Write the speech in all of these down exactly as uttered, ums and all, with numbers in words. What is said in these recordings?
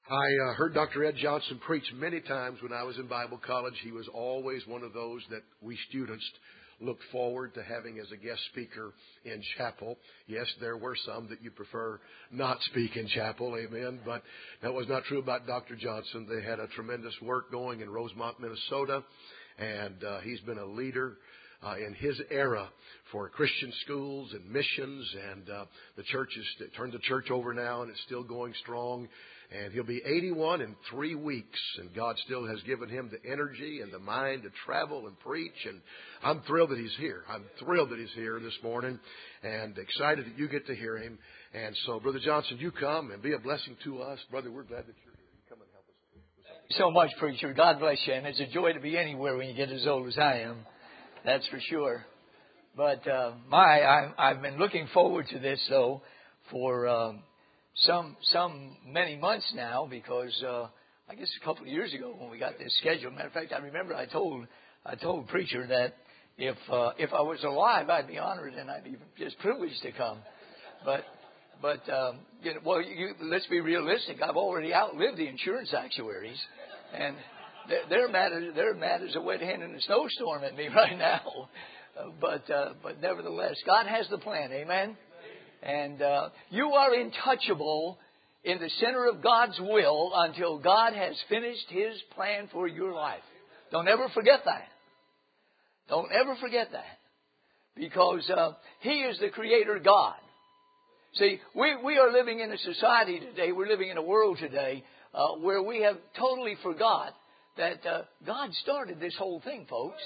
I uh, heard Doctor Ed Johnson preach many times when I was in Bible college. He was always one of those that we students looked forward to having as a guest speaker in chapel. Yes, there were some that you prefer not speak in chapel, amen, but that was not true about Doctor Johnson. They had a tremendous work going in Rosemont, Minnesota, and uh, he's been a leader Uh, in his era for Christian schools and missions, and uh, the church has turned the church over now, and it's still going strong. And he'll be eighty-one in three weeks, and God still has given him the energy and the mind to travel and preach. And I'm thrilled that he's here. I'm thrilled that he's here this morning, and excited that you get to hear him. And so, Brother Johnson, you come and be a blessing to us, brother. We're glad that you're here. You come and help us. Thank you so much, preacher. God bless you, and it's a joy to be anywhere when you get as old as I am. That's for sure. But uh, my, I, I've been looking forward to this though for um, some some many months now, because uh, I guess a couple of years ago when we got this schedule. Matter of fact, I remember I told I told preacher that if uh, if I was alive, I'd be honored and I'd be just privileged to come. But but um, you know, well, you, let's be realistic. I've already outlived the insurance actuaries, and They're mad, as, they're mad as a wet hen in a snowstorm at me right now. Uh, but uh, but nevertheless, God has the plan. Amen? And uh, you are untouchable in the center of God's will until God has finished His plan for your life. Don't ever forget that. Don't ever forget that. Because uh, He is the Creator God. See, we, we are living in a society today, we're living in a world today uh, where we have totally forgot that uh, God started this whole thing, folks.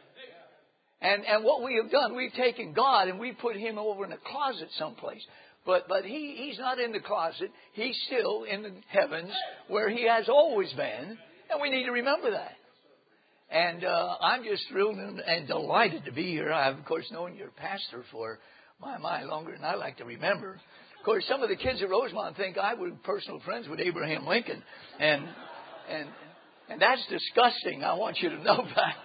And and what we have done, we've taken God and we put Him over in a closet someplace. But but he He's not in the closet. He's still in the heavens where He has always been. And we need to remember that. And uh, I'm just thrilled and, and delighted to be here. I've, of course, known your pastor for, my, my, longer than I like to remember. Of course, some of the kids at Rosemont think I was personal friends with Abraham Lincoln. And and... And that's disgusting. I want you to know that.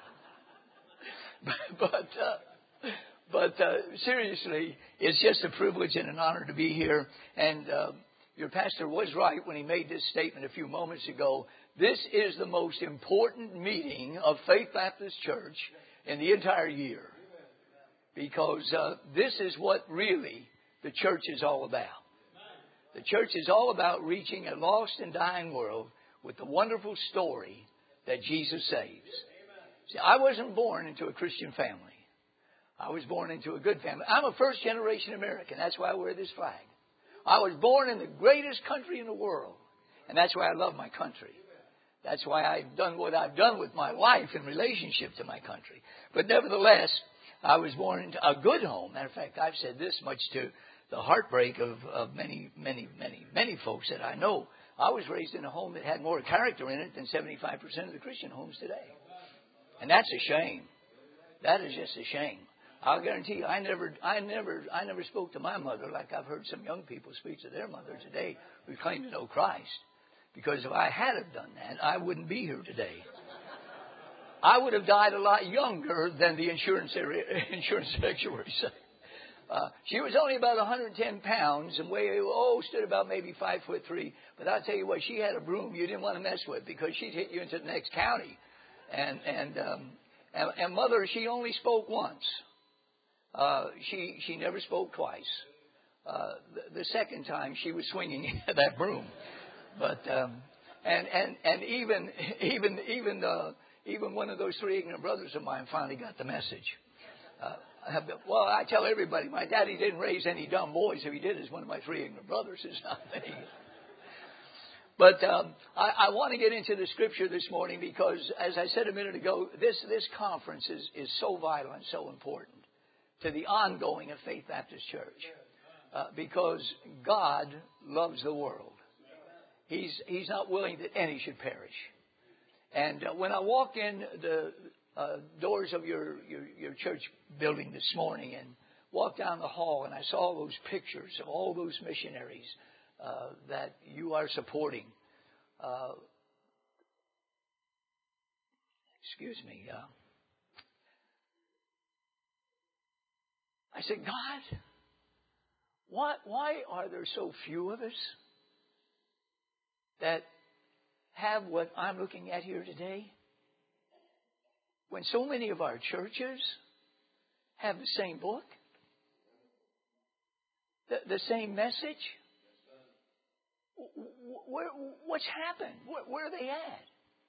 but uh, but uh, seriously, it's just a privilege and an honor to be here. And uh, your pastor was right when he made this statement a few moments ago. This is the most important meeting of Faith Baptist Church in the entire year. Because uh, this is what really the church is all about. The church is all about reaching a lost and dying world with the wonderful story that Jesus saves. See, I wasn't born into a Christian family. I was born into a good family. I'm a first generation American. That's why I wear this flag. I was born in the greatest country in the world. And that's why I love my country. That's why I've done what I've done with my life in relationship to my country. But nevertheless, I was born into a good home. Matter of fact, I've said this much to the heartbreak of, of many, many, many, many folks that I know. I was raised in a home that had more character in it than seventy-five percent of the Christian homes today. And that's a shame. That is just a shame. I'll guarantee you, I never, I never, I never spoke to my mother like I've heard some young people speak to their mother today who claim to know Christ. Because if I had have done that, I wouldn't be here today. I would have died a lot younger than the insurance area, insurance actuary said. Uh, she was only about one hundred ten pounds and weighed, oh, stood about maybe five foot three. But I'll tell you what, she had a broom you didn't want to mess with because she'd hit you into the next county. And and um, and, and mother, she only spoke once. Uh, she she never spoke twice. Uh, the, the second time she was swinging that broom. But um, and and and even even even uh, even one of those three ignorant brothers of mine finally got the message. Uh, Well, I tell everybody, my daddy didn't raise any dumb boys. If he did, it's one of my three ignorant brothers. It's not me. But um, I, I want to get into the scripture this morning because, as I said a minute ago, this, this conference is, is so vital and so important to the ongoing of Faith Baptist Church. Uh, because God loves the world. He's, he's not willing that any should perish. And uh, when I walked in the Uh, doors of your, your, your church building this morning and walked down the hall, and I saw those pictures of all those missionaries uh, that you are supporting. Uh, excuse me. Uh, I said, God, why, why are there so few of us? that have what I'm looking at here today? When so many of our churches have the same book, the, the same message. Where, what's happened? Where, where are they at?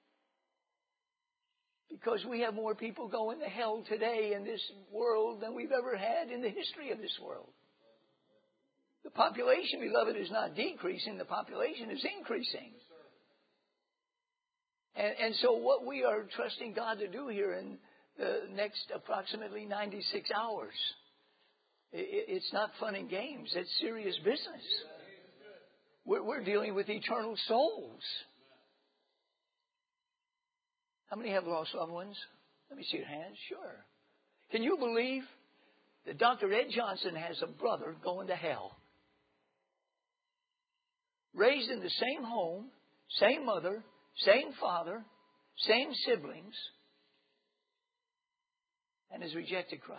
Because we have more people going to hell today in this world than we've ever had in the history of this world. The population, beloved, is not decreasing. The population is increasing. And, and so what we are trusting God to do here in the next approximately ninety-six hours, it, it's not fun and games. It's serious business. We're, we're dealing with eternal souls. How many have lost loved ones? Let me see your hands. Sure. Can you believe that Doctor Ed Johnson has a brother going to hell? Raised in the same home, same mother, same father, same siblings, and has rejected Christ.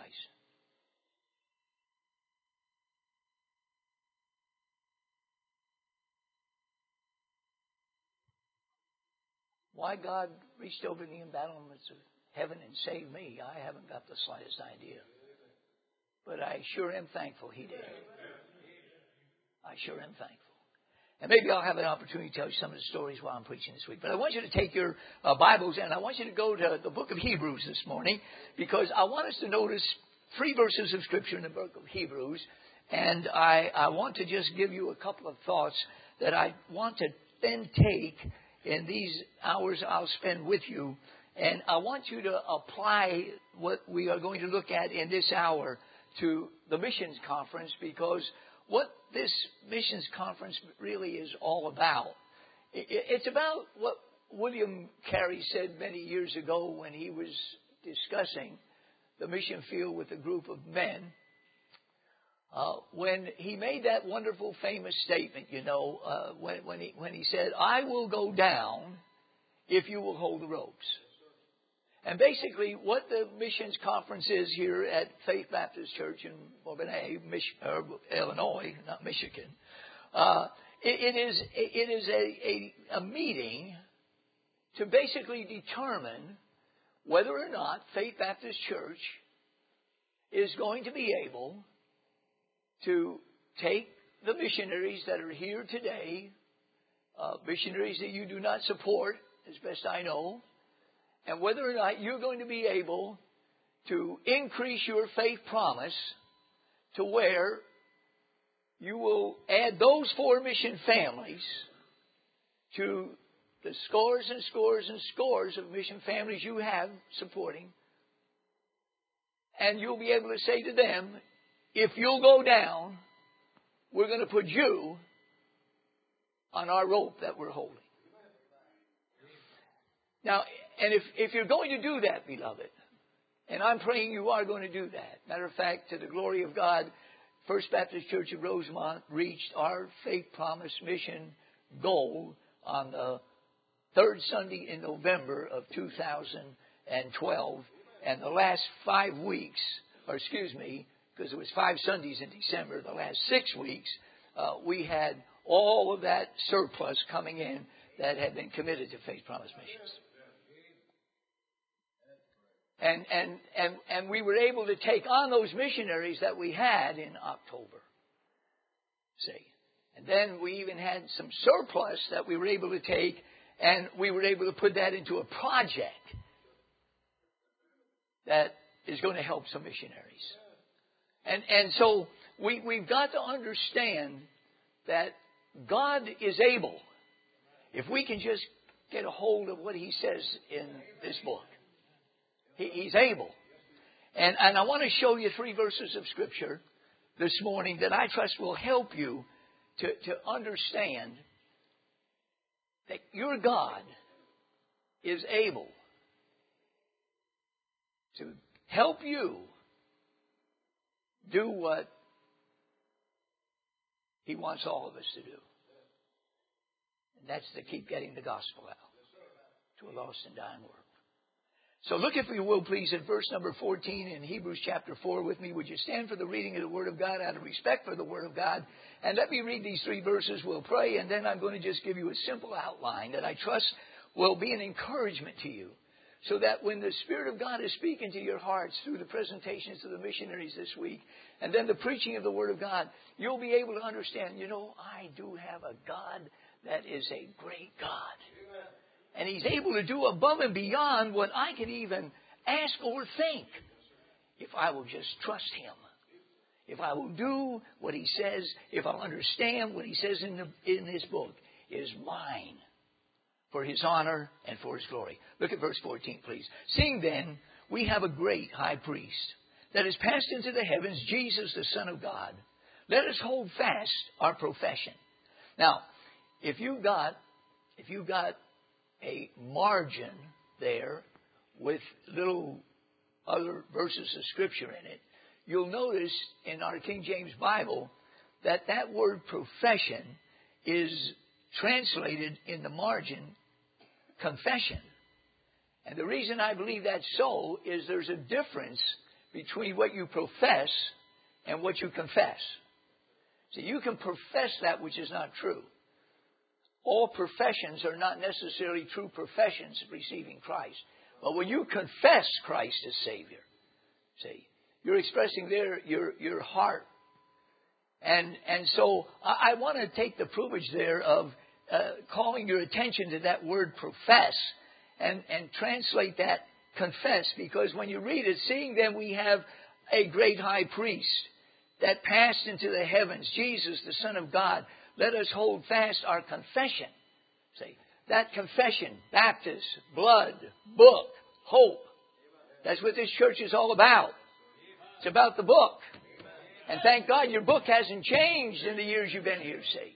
Why God reached over the embattlements of heaven and saved me, I haven't got the slightest idea. But I sure am thankful He did. I sure am thankful. And maybe I'll have an opportunity to tell you some of the stories while I'm preaching this week. But I want you to take your uh, Bibles and I want you to go to the book of Hebrews this morning, because I want us to notice three verses of Scripture in the book of Hebrews. And I, I want to just give you a couple of thoughts that I want to then take in these hours I'll spend with you. And I want you to apply what we are going to look at in this hour to the missions conference, because what this missions conference really is all about. It's about what William Carey said many years ago when he was discussing the mission field with a group of men. Uh, when he made that wonderful famous statement, you know, uh, when, when, he, when he said, "I will go down if you will hold the ropes." And basically what the missions conference is here at Faith Baptist Church in Bourbonnais, Mich- uh, Illinois, not Michigan, uh, it, it is, it is a, a, a meeting to basically determine whether or not Faith Baptist Church is going to be able to take the missionaries that are here today, uh, missionaries that you do not support, as best I know, and whether or not you're going to be able to increase your faith promise to where you will add those four mission families to the scores and scores and scores of mission families you have supporting. And you'll be able to say to them, if you'll go down, we're going to put you on our rope that we're holding. Now, and if, if you're going to do that, beloved, and I'm praying you are going to do that. Matter of fact, to the glory of God, First Baptist Church of Rosemont reached our faith promise mission goal on the third Sunday in November of two thousand twelve. And the last five weeks, or excuse me, because it was five Sundays in December, the last six weeks, uh, we had all of that surplus coming in that had been committed to Faith Promise Missions. And, and, and, and we were able to take on those missionaries that we had in October. See? And then we even had some surplus that we were able to take, and we were able to put that into a project that is going to help some missionaries. And, and so we, we've got to understand that God is able, if we can just get a hold of what He says in this book. He, he's able. And, and I want to show you three verses of Scripture this morning that I trust will help you to, to understand that your God is able to help you do what He wants all of us to do. And that's to keep getting the gospel out to a lost and dying world. So look, if you will, please, at verse number fourteen in Hebrews chapter four with me. Would you stand for the reading of the Word of God out of respect for the Word of God? And let me read these three verses. We'll pray, and then I'm going to just give you a simple outline that I trust will be an encouragement to you, so that when the Spirit of God is speaking to your hearts through the presentations of the missionaries this week, and then the preaching of the Word of God, you'll be able to understand, you know, I do have a God that is a great God. And He's able to do above and beyond what I could even ask or think, if I will just trust Him. If I will do what He says, if I'll understand what He says in, the, in His book, is mine for His honor and for His glory. Look at verse fourteen, please. Seeing then, we have a great high priest that has passed into the heavens, Jesus, the Son of God. Let us hold fast our profession. Now, if you've got, if you've got a margin there with little other verses of Scripture in it, you'll notice in our King James Bible that that word profession is translated in the margin confession. And the reason I believe that's so is there's a difference between what you profess and what you confess. See, you can profess that which is not true. All professions are not necessarily true professions of receiving Christ. But when you confess Christ as Savior, see, you're expressing there your, your heart. And, and so I, I want to take the privilege there of uh, calling your attention to that word profess and, and translate that confess. Because when you read it, seeing then we have a great high priest that passed into the heavens, Jesus, the Son of God. Let us hold fast our confession. See, that confession, Baptist, blood, book, hope. That's what this church is all about. It's about the book. And thank God your book hasn't changed in the years you've been here, see.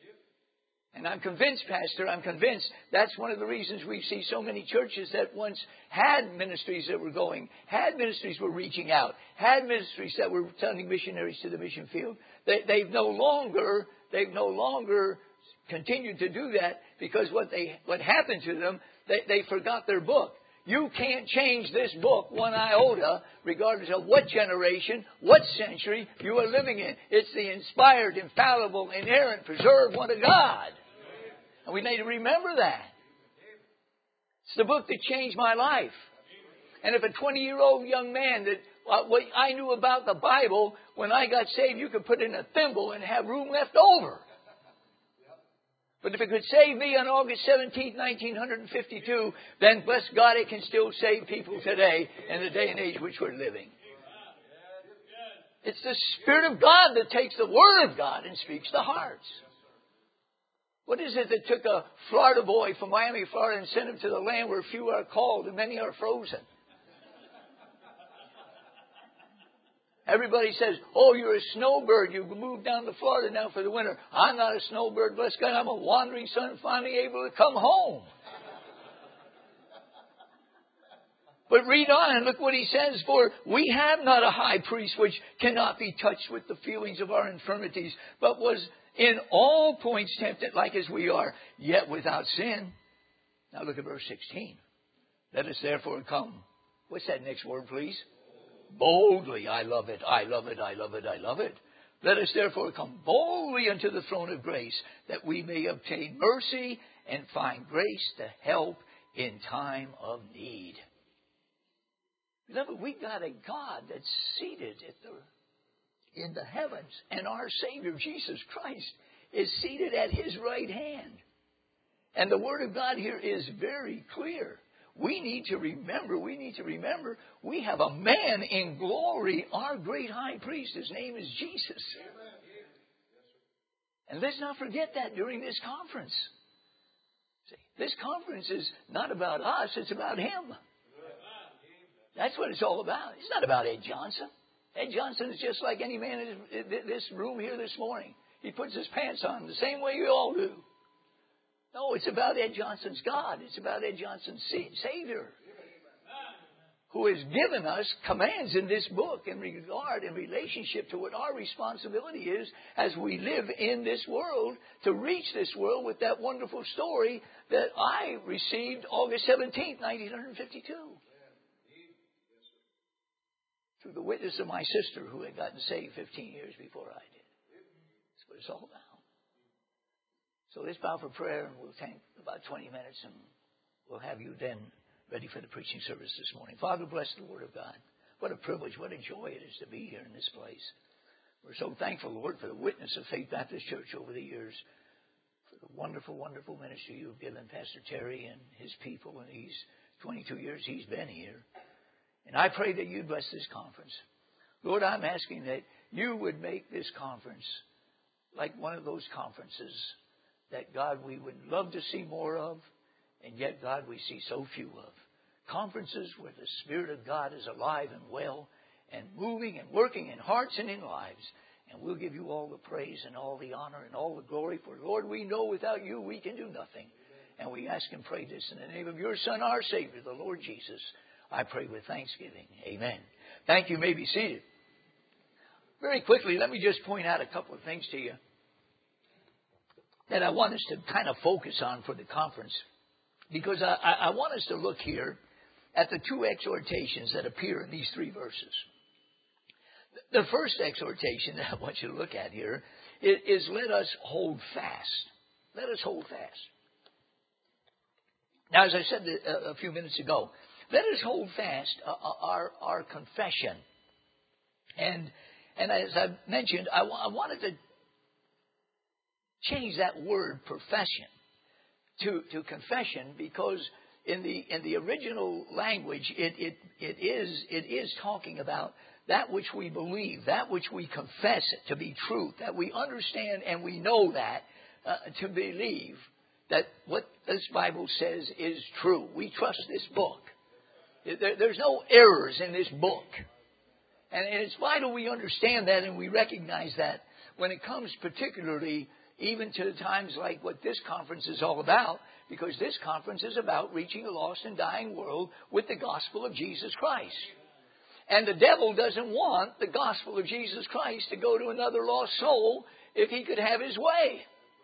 And I'm convinced, Pastor, I'm convinced that's one of the reasons we see so many churches that once had ministries that were going, had ministries were reaching out, had ministries that were sending missionaries to the mission field. They, they've no longer, they've no longer continued to do that because what they, what happened to them, they, they forgot their book. You can't change this book one iota, regardless of what generation, what century you are living in. It's the inspired, infallible, inerrant, preserved one of God. And we need to remember that. It's the book that changed my life. And if a twenty-year-old young man that uh, what I knew about the Bible, when I got saved, you could put in a thimble and have room left over. But if it could save me on August seventeenth, nineteen fifty-two, then bless God, it can still save people today in the day and age which we're living. It's the Spirit of God that takes the Word of God and speaks to hearts. What is it that took a Florida boy from Miami, Florida, and sent him to the land where few are called and many are frozen? Everybody says, oh, you're a snowbird. You moved down to Florida now for the winter. I'm not a snowbird. Bless God, I'm a wandering son finally able to come home. But read on and look what he says. For we have not a high priest which cannot be touched with the feelings of our infirmities, but was in all points tempted like as we are, yet without sin. Now look at verse sixteen. Let us therefore come. What's that next word, please? Boldly. I love it. I love it. I love it. I love it. Let us therefore come boldly unto the throne of grace, that we may obtain mercy and find grace to help in time of need. Beloved, we got a God that's seated at the, in the heavens, and our Savior, Jesus Christ, is seated at His right hand. And the Word of God here is very clear. We need to remember, we need to remember, we have a man in glory, our great high priest. His name is Jesus. And let's not forget that during this conference. See, this conference is not about us, it's about Him. That's what it's all about. It's not about Ed Johnson. Ed Johnson is just like any man in this room here this morning. He puts his pants on the same way you all do. No, it's about Ed Johnson's God. It's about Ed Johnson's Savior, who has given us commands in this book in regard and relationship to what our responsibility is as we live in this world, to reach this world with that wonderful story that I received August seventeenth, nineteen fifty-two. through the witness of my sister who had gotten saved fifteen years before I did. That's what it's all about. So let's bow for prayer, and we'll take about twenty minutes, and we'll have you then ready for the preaching service this morning. Father, bless the Word of God. What a privilege, what a joy it is to be here in this place. We're so thankful, Lord, for the witness of Faith Baptist Church over the years, for the wonderful, wonderful ministry you've given Pastor Terry and his people in these twenty-two years he's been here. And I pray that you'd bless this conference. Lord, I'm asking that you would make this conference like one of those conferences that, God, we would love to see more of, and yet, God, we see so few of. Conferences where the Spirit of God is alive and well and moving and working in hearts and in lives. And we'll give you all the praise and all the honor and all the glory. For, Lord, we know without you we can do nothing. And we ask and pray this in the name of your Son, our Savior, the Lord Jesus. I pray with thanksgiving. Amen. Thank you. You may be seated. Very quickly, let me just point out a couple of things to you that I want us to kind of focus on for the conference. Because I, I want us to look here at the two exhortations that appear in these three verses. The first exhortation that I want you to look at here is, is let us hold fast. Let us hold fast. Now, as I said a, a few minutes ago, let us hold fast uh, our, our confession. And, and as I mentioned, I, I wanted to change that word profession to, to confession, because in the in the original language it, it it is it is talking about that which we believe, that which we confess to be truth, that we understand and we know that uh, to believe that what this Bible says is true. We trust this book. There, there's no errors in this book. And, and it's vital we understand that and we recognize that when it comes particularly even to times like what this conference is all about, because this conference is about reaching a lost and dying world with the gospel of Jesus Christ. And the devil doesn't want the gospel of Jesus Christ to go to another lost soul if he could have his way.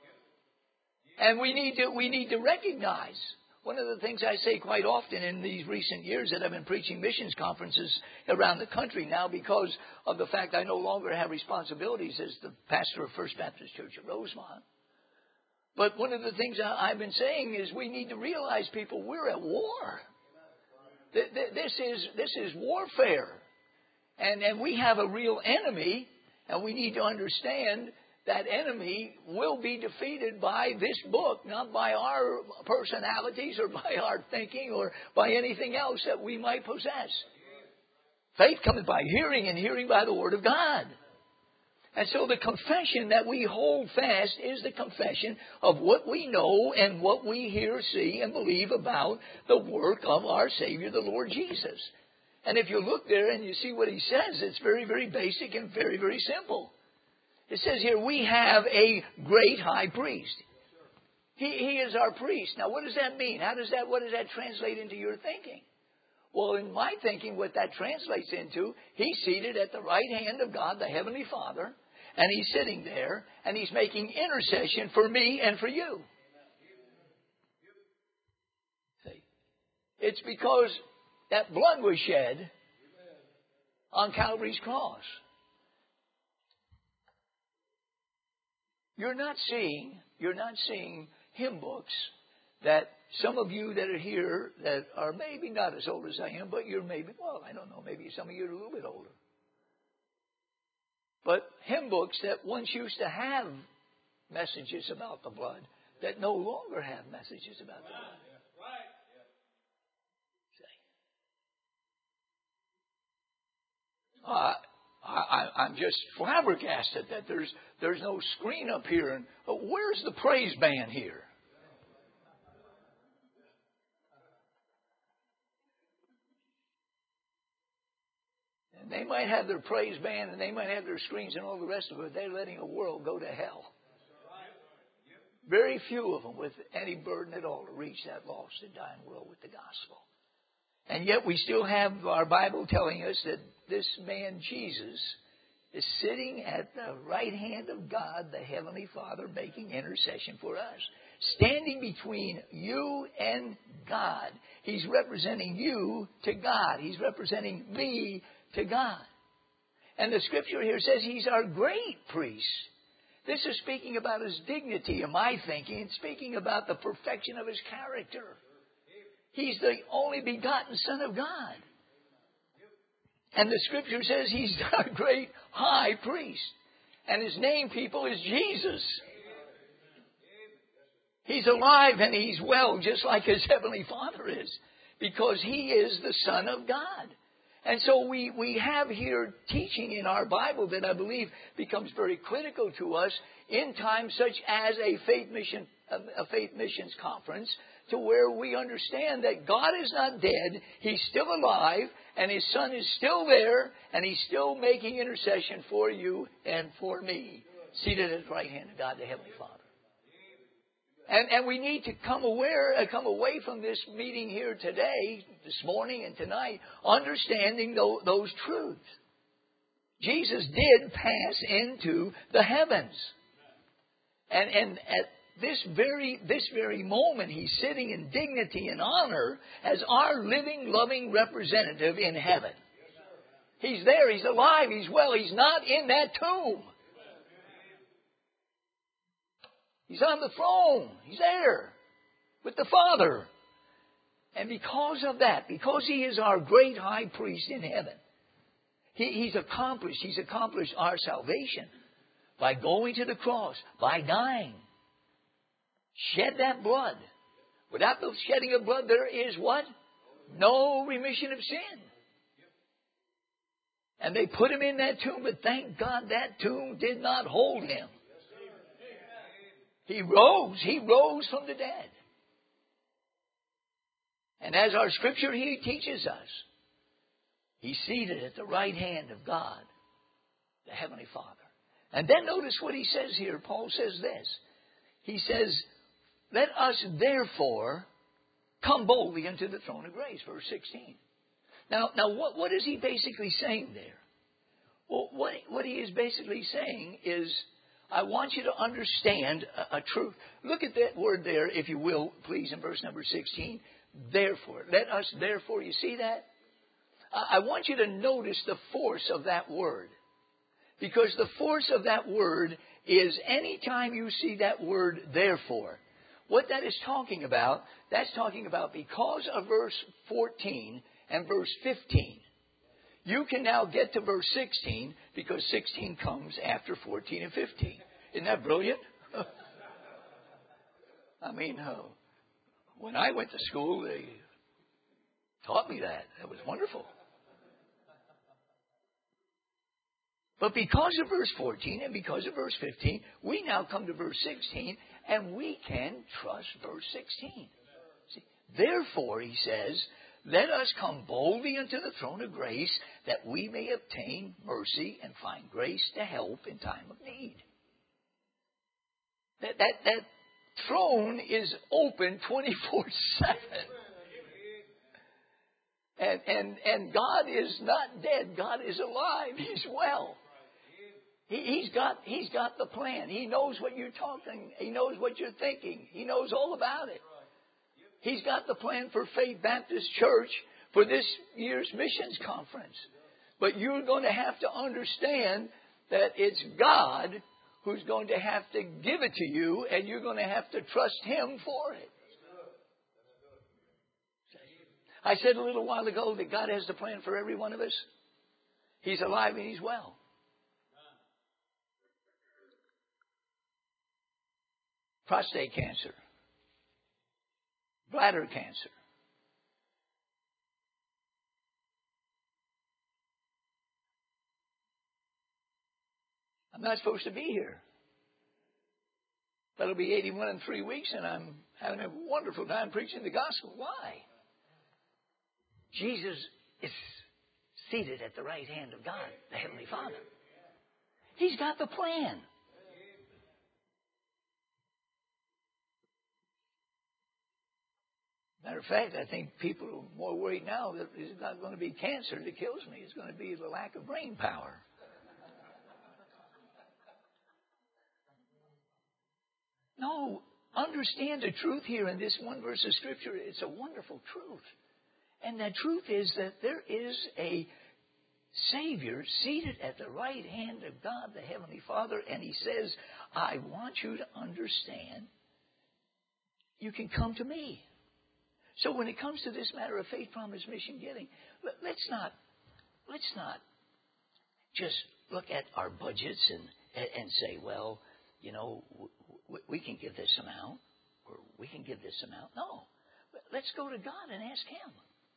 And we need to, we need to recognize, one of the things I say quite often in these recent years that I've been preaching missions conferences around the country now, because of the fact I no longer have responsibilities as the pastor of First Baptist Church at Rosemont. But one of the things I've been saying is we need to realize, people, we're at war. This is, this is warfare. And, and we have a real enemy, and we need to understand that enemy will be defeated by this book, not by our personalities or by our thinking or by anything else that we might possess. Faith cometh by hearing, and hearing by the Word of God. And so the confession that we hold fast is the confession of what we know and what we hear, see, and believe about the work of our Savior, the Lord Jesus. And if you look there and you see what he says, it's very, very basic and very, very simple. It says here, we have a great high priest. He, he is our priest. Now, what does that mean? How does that, what does that translate into your thinking? Well, in my thinking, what that translates into, he's seated at the right hand of God, the Heavenly Father, and he's sitting there, and he's making intercession for me and for you. See? It's because that blood was shed on Calvary's cross. You're not seeing, you're not seeing hymn books that some of you that are here that are maybe not as old as I am, but you're maybe, well, I don't know, maybe some of you are a little bit older. But hymn books that once used to have messages about the blood that no longer have messages about the blood. See? Uh, I, I'm just flabbergasted that there's there's no screen up here. And uh, where's the praise band here? And they might have their praise band and they might have their screens and all the rest of it. They're letting a world go to hell. Very few of them with any burden at all to reach that lost and dying world with the gospel. And yet we still have our Bible telling us that this man Jesus is sitting at the right hand of God, the Heavenly Father, making intercession for us. Standing between you and God. He's representing you to God. He's representing me to God. And the scripture here says He's our great priest. This is speaking about His dignity, in my thinking, and speaking about the perfection of His character. He's the only begotten Son of God. And the scripture says He's our great high priest. And His name, people, is Jesus. He's alive and He's well, just like His Heavenly Father is, because He is the Son of God. And so we, we have here teaching in our Bible that I believe becomes very critical to us in times such as a faith mission, a faith missions conference, to where we understand that God is not dead, He's still alive, and His Son is still there, and He's still making intercession for you and for me, seated at the right hand of God, the Heavenly Father. And, and we need to come aware, uh, come away from this meeting here today, this morning and tonight, understanding those, those truths. Jesus did pass into the heavens. And, and at this very, this very moment, He's sitting in dignity and honor as our living, loving representative in heaven. He's there. He's alive. He's well. He's not in that tomb. He's on the throne. He's there with the Father. And because of that, because He is our great high priest in heaven, he, He's accomplished, He's accomplished our salvation by going to the cross, by dying. Shed that blood. Without the shedding of blood, there is what? No remission of sin. And they put Him in that tomb, but thank God that tomb did not hold Him. He rose. He rose from the dead. And as our scripture here teaches us, He's seated at the right hand of God, the Heavenly Father. And then notice what He says here. Paul says this. He says, let us therefore come boldly unto the throne of grace, verse sixteen. Now, now what, what is he basically saying there? Well, what, what he is basically saying is, I want you to understand a, a truth. Look at that word there, if you will, please, in verse number sixteen. Therefore. Let us therefore. You see that? I, I want you to notice the force of that word. Because the force of that word is any time you see that word therefore. What that is talking about, that's talking about because of verse fourteen and verse fifteen. You can now get to verse sixteen because sixteen comes after fourteen and fifteen. Isn't that brilliant? I mean, uh, when I went to school, they taught me that. That was wonderful. But because of verse fourteen and because of verse fifteen, we now come to verse sixteen, and we can trust verse sixteen. See, therefore, he says, let us come boldly unto the throne of grace, that we may obtain mercy and find grace to help in time of need. That, that, that throne is open twenty-four seven. And, and, and God is not dead. God is alive. He's well. He, he's got, he's got the plan. He knows what you're talking. He knows what you're thinking. He knows all about it. He's got the plan for Faith Baptist Church for this year's missions conference. But you're going to have to understand that it's God who's going to have to give it to you, and you're going to have to trust Him for it. I said a little while ago that God has the plan for every one of us. He's alive and He's well. Prostate cancer. Bladder cancer. I'm not supposed to be here. But it'll be eighty-one in three weeks, and I'm having a wonderful time preaching the gospel. Why? Jesus is seated at the right hand of God, the Heavenly Father. He's got the plan. Matter of fact, I think people are more worried now that it's not going to be cancer that kills me. It's going to be the lack of brain power. No, understand the truth here in this one verse of Scripture. It's a wonderful truth. And that truth is that there is a Savior seated at the right hand of God, the Heavenly Father, and He says, I want you to understand you can come to me. So when it comes to this matter of faith, promise, mission, giving, let's not, let's not just look at our budgets and, and say, well, you know, we can give this amount or we can give this amount. No. Let's go to God and ask Him.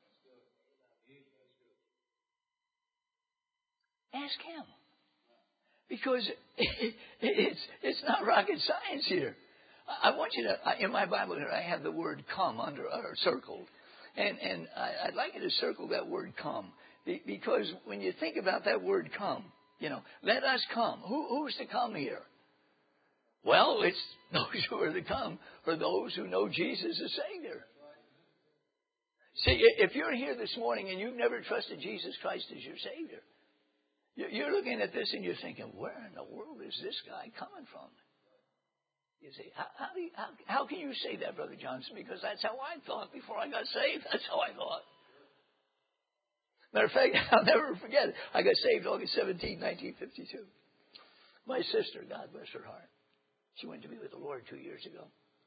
Ask Him. Because it's, it's not rocket science here. I want you to, in my Bible here, I have the word come under or circled. And, and I'd like you to circle that word come. Because when you think about that word come, you know, let us come. Who, who's to come here? Well, it's those who are to come are those who know Jesus as Savior. See, if you're here this morning and you've never trusted Jesus Christ as your Savior, you're looking at this and you're thinking, where in the world is this guy coming from? You see, how, how, do you, how, how can you say that, Brother Johnson? Because that's how I thought before I got saved. That's how I thought. Matter of fact, I'll never forget it. I got saved August seventeenth, nineteen fifty-two. My sister, God bless her heart, she went to be with the Lord two years ago.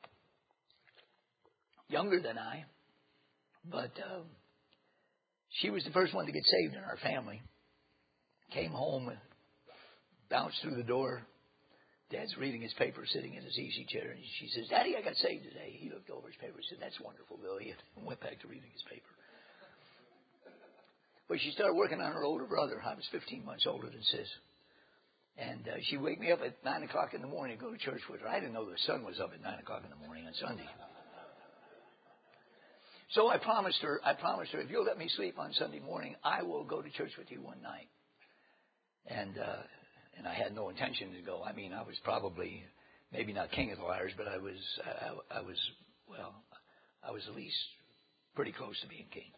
Younger than I, but um, she was the first one to get saved in our family. Came home, bounced through the door. Dad's reading his paper, sitting in his easy chair, and she says, Daddy, I got saved today. He looked over his paper and said, that's wonderful, Billy, and went back to reading his paper. But she started working on her older brother. I was fifteen months older than Sis. And uh, she'd wake me up at nine o'clock in the morning to go to church with her. I didn't know the sun was up at nine o'clock in the morning on Sunday. So I promised her, I promised her, if you'll let me sleep on Sunday morning, I will go to church with you one night. And uh, and I had no intention to go. I mean, I was probably, maybe not king of the liars, but I was, I, I was, well, I was at least pretty close to being king.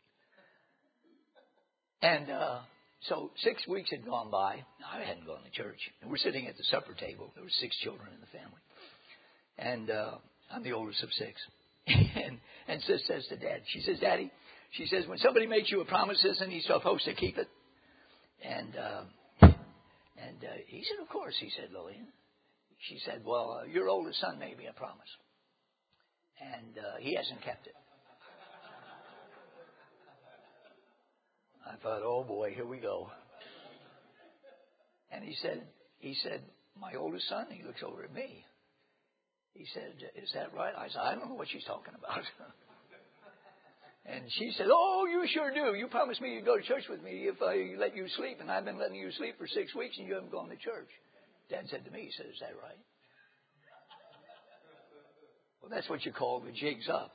And uh, so six weeks had gone by. I hadn't gone to church. And we're sitting at the supper table. There were six children in the family. And uh, I'm the oldest of six. and and Sis says to Dad, she says, Daddy, she says, when somebody makes you a promise, isn't he supposed to keep it? And uh, and uh, he said, of course, he said, Lillian. She said, well, uh, your oldest son made me a promise. And uh, he hasn't kept it. I thought, oh boy, here we go. And he said, he said, my oldest son, he looks over at me. He said, is that right? I said, I don't know what she's talking about. And she said, oh, you sure do. You promised me you'd go to church with me if I let you sleep. And I've been letting you sleep for six weeks and you haven't gone to church. Dad said to me, he said, is that right? Well, that's what you call the jig's up.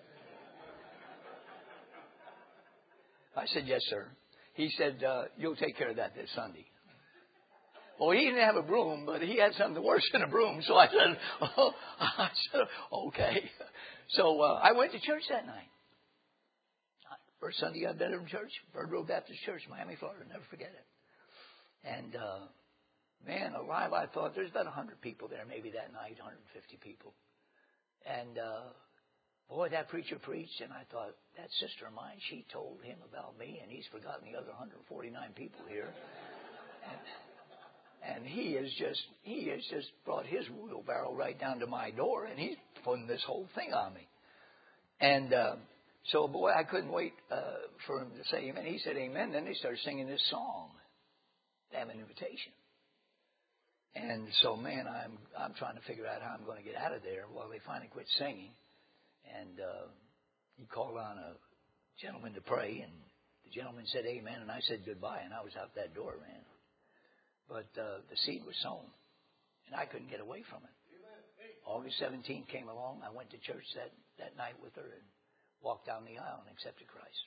I said, yes, sir. He said, uh, you'll take care of that this Sunday. Well, he didn't have a broom, but he had something worse than a broom. So I said, oh, I said okay. So uh, I went to church that night. First Sunday I'd been in church, Bird Road Baptist Church, Miami, Florida. Never forget it. And, uh, man, alive, I thought there's about one hundred people there maybe that night, one hundred fifty people. And, uh, boy, that preacher preached, and I thought, that sister of mine, she told him about me, and he's forgotten the other one hundred forty-nine people here. And, and he has just, he has just brought his wheelbarrow right down to my door, and he's putting this whole thing on me. And, uh, so, boy, I couldn't wait uh, for him to say amen. He said amen. Then they started singing this song, Damn an Invitation. And so, man, I'm I'm trying to figure out how I'm going to get out of there. Well, they finally quit singing. And uh, he called on a gentleman to pray. And the gentleman said amen. And I said goodbye. And I was out that door, man. But uh, the seed was sown. And I couldn't get away from it. August seventeenth came along. I went to church that, that night with her and walked down the aisle and accepted Christ.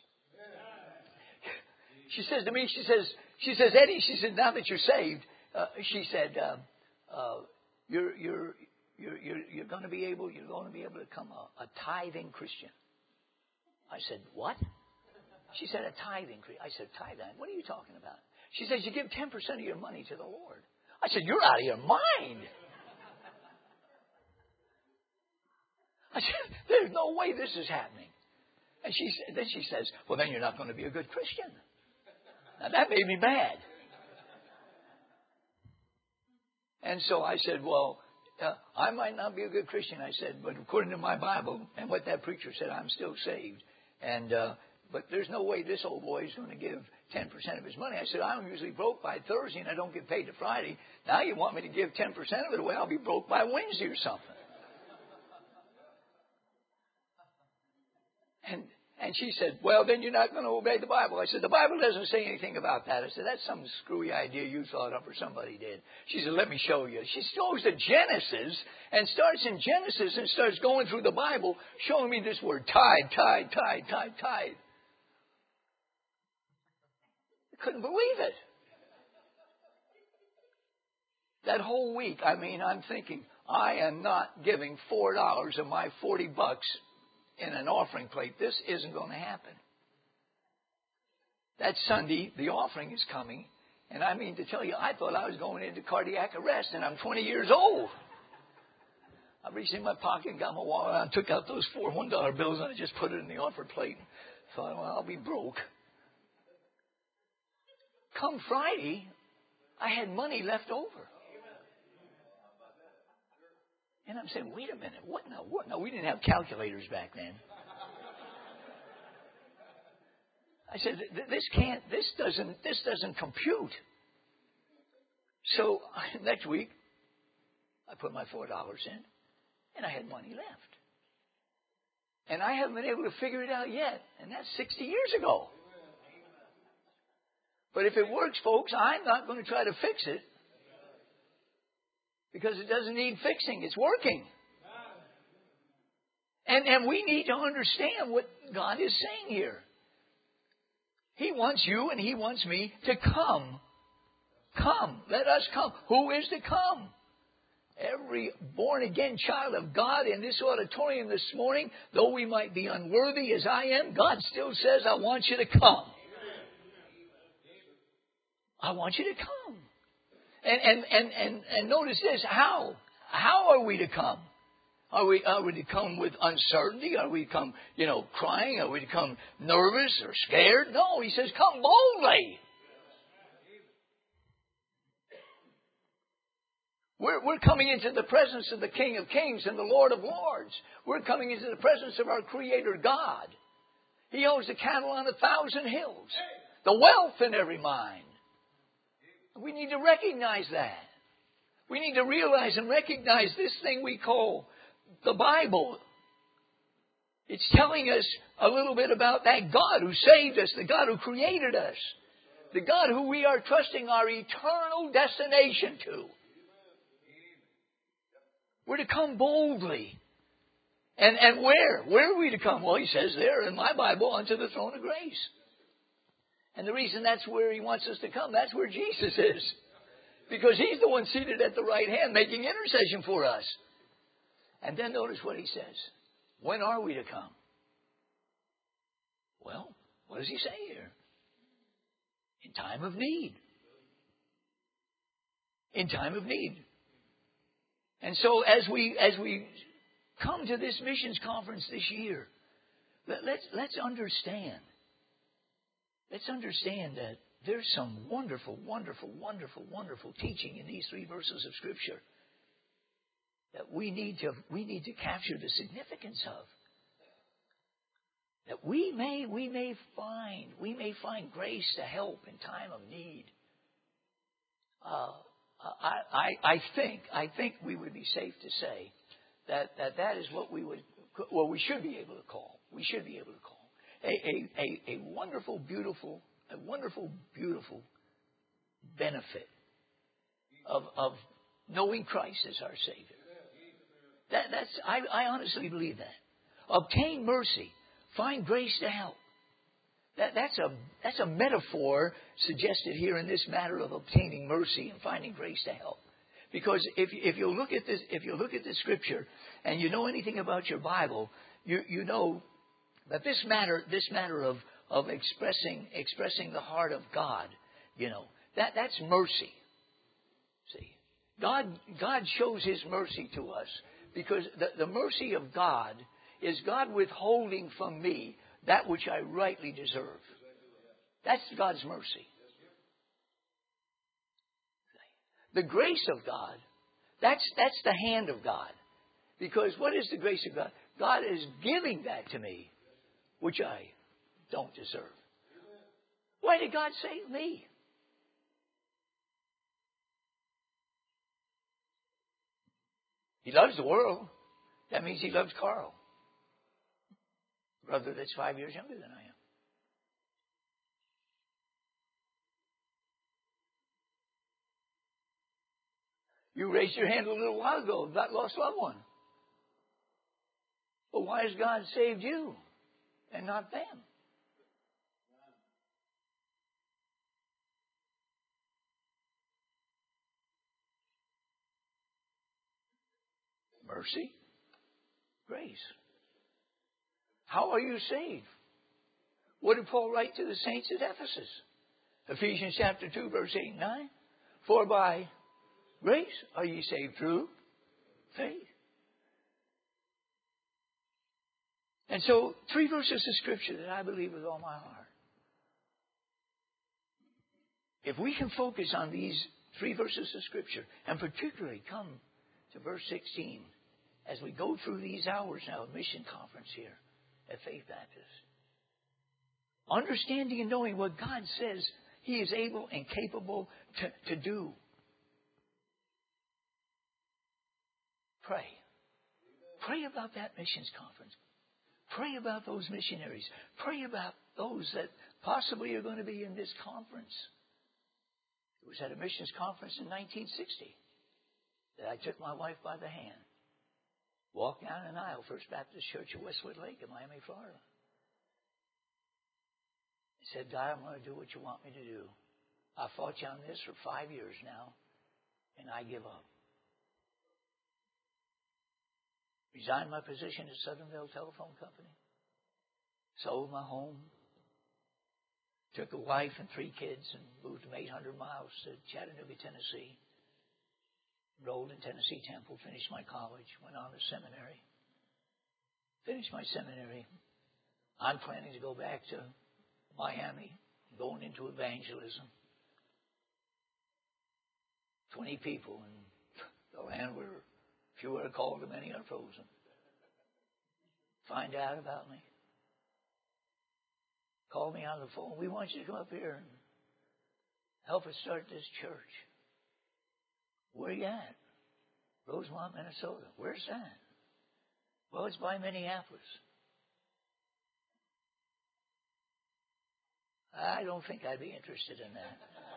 She says to me, she says, she says, Eddie, she said, now that you're saved, uh, she said, uh, uh, you're you're you're you're you're going to be able, you're going to be able to become a, a tithing Christian. I said, what? She said, a tithing Christian. I said, tithing? What are you talking about? She says, you give ten percent of your money to the Lord. I said, you're out of your mind. I said, there's no way this is happening. And she said, then she says, well, then you're not going to be a good Christian. Now that made me mad. And so I said, well, uh, I might not be a good Christian, I said, but according to my Bible and what that preacher said, I'm still saved. And uh, but there's no way this old boy is going to give ten percent of his money. I said, I'm usually broke by Thursday and I don't get paid to Friday. Now you want me to give ten percent of it away? I'll be broke by Wednesday or something. And and she said, well, then you're not going to obey the Bible. I said, the Bible doesn't say anything about that. I said, that's some screwy idea you thought of or somebody did. She said, let me show you. She goes to Genesis and starts in Genesis and starts going through the Bible, showing me this word, tithe, tithe, tithe, tithe, tithe. I couldn't believe it. That whole week, I mean, I'm thinking, I am not giving four dollars of my forty bucks in an offering plate. This isn't going to happen. That Sunday, the offering is coming. And I mean to tell you, I thought I was going into cardiac arrest, and I'm twenty years old. I reached in my pocket and got my wallet out and took out those four one dollar bills, and I just put it in the offering plate. Thought, well, I'll be broke. Come Friday, I had money left over. And I'm saying, wait a minute, what now? What? No, we didn't have calculators back then. I said, this can't, this doesn't, this doesn't compute. So next week, I put my four dollars in, and I had money left. And I haven't been able to figure it out yet, and that's sixty years ago. But if it works, folks, I'm not going to try to fix it. Because it doesn't need fixing. It's working. And, and we need to understand what God is saying here. He wants you and He wants me to come. Come. Let us come. Who is to come? Every born-again child of God in this auditorium this morning, though we might be unworthy as I am, God still says, I want you to come. I want you to come. And, and, and, and, and notice this, how? How are we to come? Are we, are we to come with uncertainty? Are we to come, you know, crying? Are we to come nervous or scared? No, He says, come boldly. We're, we're coming into the presence of the King of Kings and the Lord of Lords. We're coming into the presence of our Creator God. He owns the cattle on a thousand hills, the wealth in every mine. We need to recognize that. We need to realize and recognize this thing we call the Bible. It's telling us a little bit about that God who saved us, the God who created us, the God who we are trusting our eternal destination to. We're to come boldly. And, and where? Where are we to come? Well, He says there in my Bible, unto the throne of grace. And the reason that's where He wants us to come, that's where Jesus is. Because He's the one seated at the right hand making intercession for us. And then notice what He says. When are we to come? Well, what does He say here? In time of need. In time of need. And so as we as we come to this missions conference this year, let, let's let's understand. Let's understand that there's some wonderful, wonderful, wonderful, wonderful teaching in these three verses of Scripture that we need to we need to capture the significance of. That we may we may find we may find grace to help in time of need. Uh, I, I I think I think we would be safe to say that that, that is what we would well we should be able to call we should be able to call. A, a, a, a wonderful, beautiful, a wonderful, beautiful benefit of, of knowing Christ as our Savior. That, that's, I, I honestly believe that. Obtain mercy. Find grace to help. That, that's a, that's a metaphor suggested here in this matter of obtaining mercy and finding grace to help. Because if, if you look at this, if you look at this scripture and you know anything about your Bible, you, you know that this matter, this matter of, of expressing, expressing the heart of God, you know, that, that's mercy. See, God, God shows His mercy to us because the, the mercy of God is God withholding from me that which I rightly deserve. That's God's mercy. The grace of God. That's, that's the hand of God. Because what is the grace of God? God is giving that to me, which I don't deserve. Why did God save me? He loves the world. That means He loves Carl, brother that's five years younger than I am. You raised your hand a little while ago about lost loved one. But why has God saved you and not them? Mercy, grace. How are you saved? What did Paul write to the saints at Ephesus? Ephesians chapter two, verse eight and nine. For by grace are ye saved through faith. And so, three verses of Scripture that I believe with all my heart. If we can focus on these three verses of Scripture, and particularly come to verse sixteen, as we go through these hours now of mission conference here at Faith Baptist, understanding and knowing what God says He is able and capable to, to do. Pray. Pray about that missions conference. Pray about those missionaries. Pray about those that possibly are going to be in this conference. It was at a missions conference in nineteen sixty that I took my wife by the hand, walked down an aisle, First Baptist Church of Westwood Lake in Miami, Florida. I said, God, I'm going to do what you want me to do. I fought you on this for five years now, and I give up. Resigned my position at Southernville Telephone Company. Sold my home. Took a wife and three kids and moved them eight hundred miles to Chattanooga, Tennessee. Enrolled in Tennessee Temple. Finished my college. Went on to seminary. Finished my seminary. I'm planning to go back to Miami. Going into evangelism. Twenty people in the land where few are called and many are chosen. Find out about me. Call me on the phone. We want you to come up here and help us start this church. Where are you at? Rosemont, Minnesota. Where's that? Well, it's by Minneapolis. I don't think I'd be interested in that.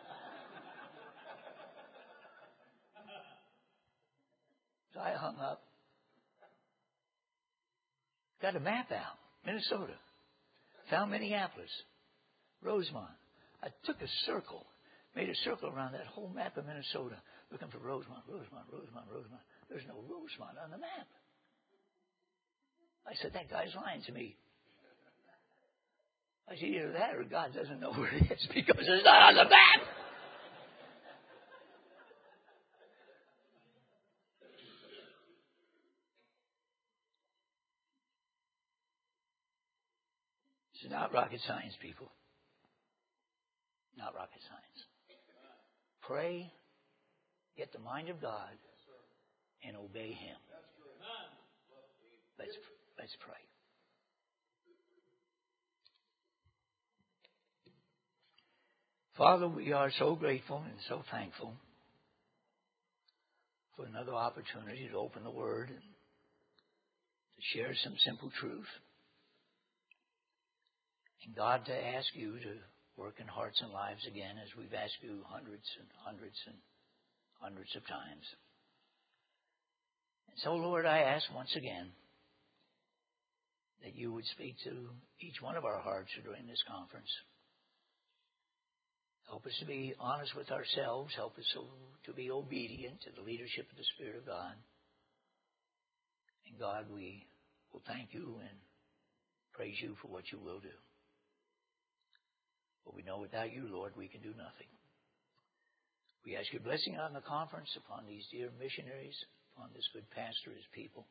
So I hung up. Got a map out. Minnesota. Found Minneapolis. Rosemont. I took a circle. Made a circle around that whole map of Minnesota. Looking for Rosemont, Rosemont, Rosemont, Rosemont. There's no Rosemont on the map. I said, that guy's lying to me. I said, either that or God doesn't know where it is because it's not on the map. It's not rocket science, people. Not rocket science. Pray, get the mind of God, and obey Him. Let's, let's pray. Father, we are so grateful and so thankful for another opportunity to open the Word and to share some simple truth. And God, to ask you to work in hearts and lives again as we've asked you hundreds and hundreds and hundreds of times. And so, Lord, I ask once again that you would speak to each one of our hearts during this conference. Help us to be honest with ourselves. Help us to be obedient to the leadership of the Spirit of God. And God, we will thank you and praise you for what you will do. But we know without you, Lord, we can do nothing. We ask your blessing on the conference, upon these dear missionaries, upon this good pastor, his people.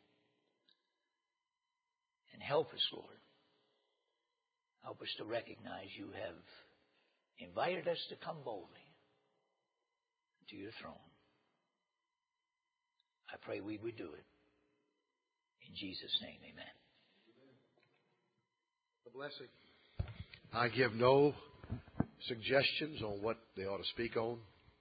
And help us, Lord. Help us to recognize you have invited us to come boldly to your throne. I pray we would do it. In Jesus' name, amen. A blessing. I give no suggestions on what they ought to speak on.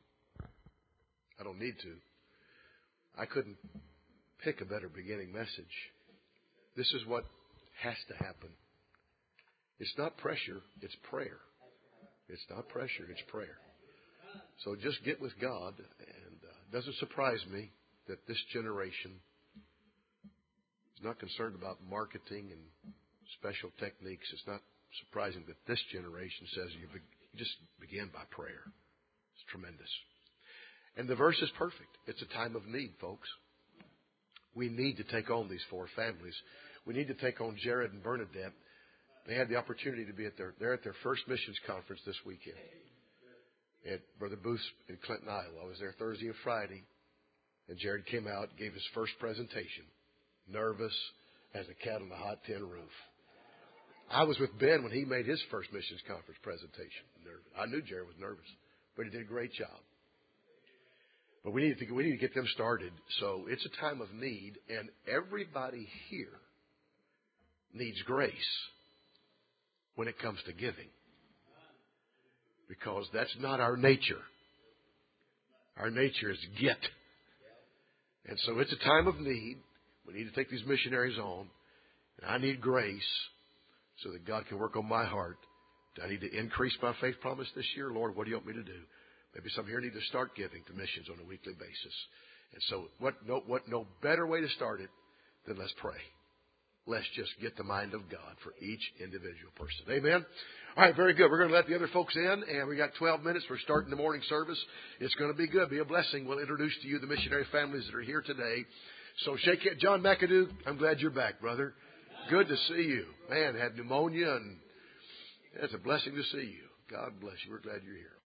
I don't need to. I couldn't pick a better beginning message. This is what has to happen. It's not pressure, it's prayer. It's not pressure, it's prayer. So just get with God. And uh, it doesn't surprise me that this generation is not concerned about marketing and special techniques. It's not surprising that this generation says you, be, you just begin by prayer. It's tremendous. And the verse is perfect. It's a time of need, folks. We need to take on these four families. We need to take on Jared and Bernadette. They had the opportunity to be at their, they're at their first missions conference this weekend at Brother Booth's in Clinton, Iowa. I was there Thursday and Friday, and Jared came out, gave his first presentation, nervous as a cat on a hot tin roof. I was with Ben when he made his first missions conference presentation. Nervous. I knew Jared was nervous, but he did a great job. But we need to we need to get them started. So it's a time of need, and everybody here needs grace when it comes to giving, because that's not our nature. Our nature is get. And so it's a time of need. We need to take these missionaries on, and I need grace so that God can work on my heart. Do I need to increase my faith promise this year? Lord, what do you want me to do? Maybe some here need to start giving to missions on a weekly basis. And so what no, what no better way to start it than let's pray. Let's just get the mind of God for each individual person. Amen? All right, very good. We're going to let the other folks in, and we got twelve minutes. We're starting the morning service. It's going to be good. Be a blessing. We'll introduce to you the missionary families that are here today. So shake it. John McAdoo, I'm glad you're back, brother. Good to see you. Man, had pneumonia, and it's a blessing to see you. God bless you. We're glad you're here.